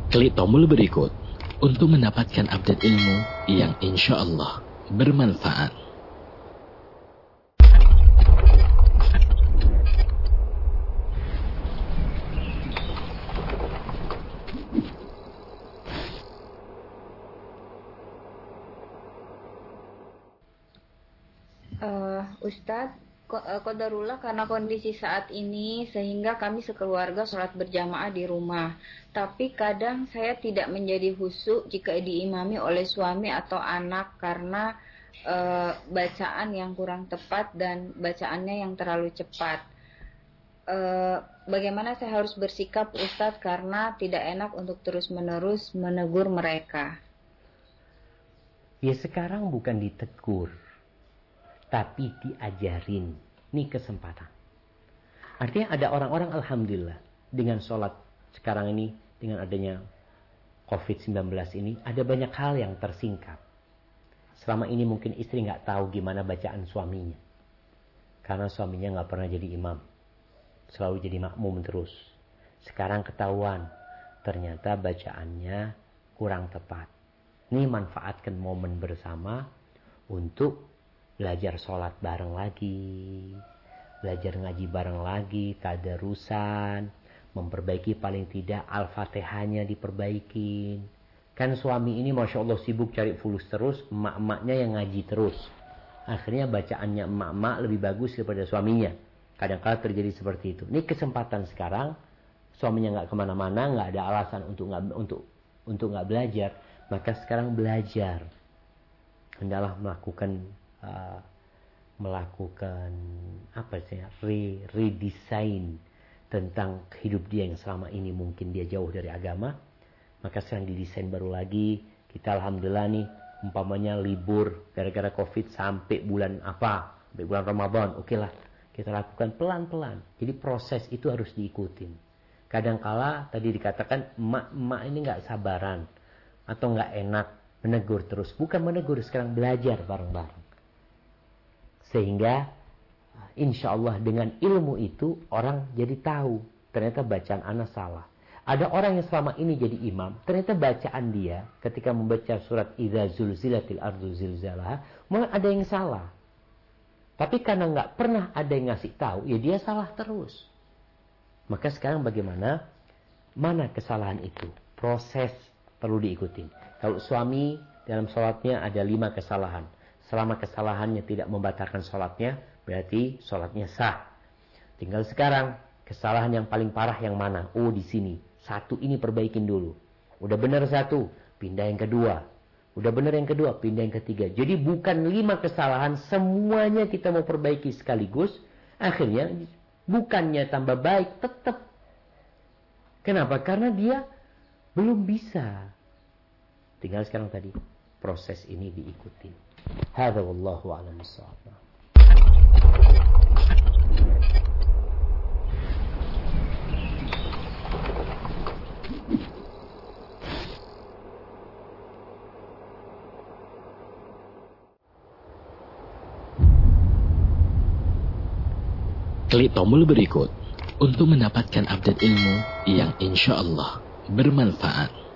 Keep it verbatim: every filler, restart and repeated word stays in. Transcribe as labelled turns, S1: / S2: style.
S1: Klik tombol berikut untuk mendapatkan update ilmu yang insya Allah bermanfaat.
S2: Uh, Ustadz, qadarullah karena kondisi saat ini sehingga kami sekeluarga sholat berjamaah di rumah. Tapi kadang saya tidak menjadi khusyuk jika diimami oleh suami atau anak karena uh, bacaan yang kurang tepat dan bacaannya yang terlalu cepat. Uh, bagaimana saya harus bersikap, Ustadz, karena tidak enak untuk terus-menerus menegur mereka?
S3: Ya sekarang bukan ditegur, tapi diajarin. Ini kesempatan. Artinya ada orang-orang alhamdulillah dengan sholat sekarang ini, dengan adanya covid sembilan belas ini, ada banyak hal yang tersingkap. Selama ini mungkin istri nggak tahu gimana bacaan suaminya, karena suaminya nggak pernah jadi imam, selalu jadi makmum terus. Sekarang ketahuan ternyata bacaannya kurang tepat. Ini manfaatkan momen bersama untuk belajar sholat bareng lagi, belajar ngaji bareng lagi, tadarusan, memperbaiki paling tidak Al-Fatihahnya diperbaikin. Kan suami ini Masya Allah sibuk cari fulus terus, emak-emaknya yang ngaji terus. Akhirnya bacaannya emak-emak lebih bagus daripada suaminya. Kadang-kadang terjadi seperti itu. Ini kesempatan sekarang, suaminya nggak kemana-mana, nggak ada alasan untuk nggak untuk untuk nggak belajar. Maka sekarang belajar, hendaklah melakukan Uh, melakukan apa sih re redesign tentang hidup dia yang selama ini mungkin dia jauh dari agama. Maka sekarang didesain baru lagi. Kita alhamdulillah nih umpamanya libur gara-gara covid sampai bulan apa, sampai bulan Ramadan, oke lah kita lakukan pelan-pelan. Jadi proses itu harus diikutin. Kadangkala tadi dikatakan emak-emak ini nggak sabaran atau nggak enak menegur terus. Bukan menegur, sekarang belajar bareng-bareng. Sehingga insya Allah dengan ilmu itu orang jadi tahu ternyata bacaan anak salah. Ada orang yang selama ini jadi imam, ternyata bacaan dia ketika membaca surat Idza zulzilatil ardu zilzalaha malah ada yang salah. Tapi karena nggak pernah ada yang ngasih tahu, ya dia salah terus. Maka sekarang bagaimana? Mana kesalahan itu? Proses perlu diikuti. Kalau suami dalam sholatnya ada lima kesalahan. Selama kesalahannya tidak membatalkan sholatnya, berarti sholatnya sah. Tinggal sekarang, kesalahan yang paling parah yang mana? Oh, di sini. Satu ini perbaikin dulu. Udah benar satu, pindah yang kedua. Udah benar yang kedua, pindah yang ketiga. Jadi bukan lima kesalahan, semuanya kita mau perbaiki sekaligus. Akhirnya, bukannya tambah baik, tetap. Kenapa? Karena dia belum bisa. Tinggal sekarang tadi, proses ini diikuti. Hadza wallahu a'lam bissawab.
S1: Klik tombol berikut untuk mendapatkan update ilmu yang insya Allah bermanfaat.